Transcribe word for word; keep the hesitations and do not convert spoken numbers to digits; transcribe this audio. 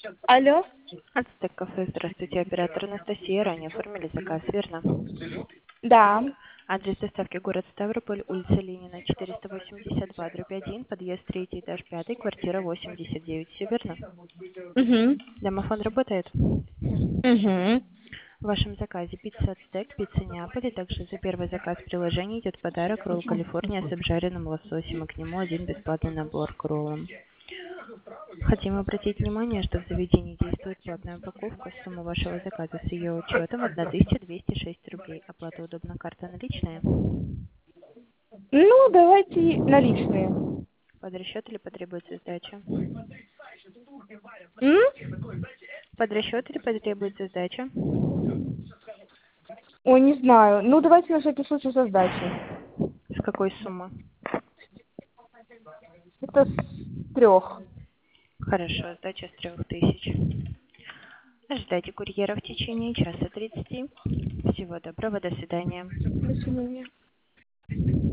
Алло? Ацтек кафе, здравствуйте, оператор Анастасия, ранее оформили заказ, верно? Да. Адрес доставки город Ставрополь, улица Ленина, четыреста восемьдесят два, дробь один, подъезд третий, этаж пятый, квартира восемьдесят девять, все верно? Угу. Домофон работает? Угу. В вашем заказе пицца Ацтек, пицца Неаполь, и также за первый заказ в приложении идет подарок ролл Калифорния с обжаренным лососем, и к нему один бесплатный набор к роллам. Хотим обратить внимание, что в заведении действует платная упаковка. Сумма вашего заказа с ее учетом тысяча двести шесть рублей. Оплата удобна, карта наличная. Ну, давайте наличные. Под расчет или потребуется сдача? М? Под расчет или потребуется сдача? Ой, не знаю. Ну, давайте на всякий случай со сдачей. С какой суммы? Это с трех. Хорошо, сдача с трех тысяч. Ждайте курьера в течение часа тридцати. Всего доброго, до свидания. До свидания.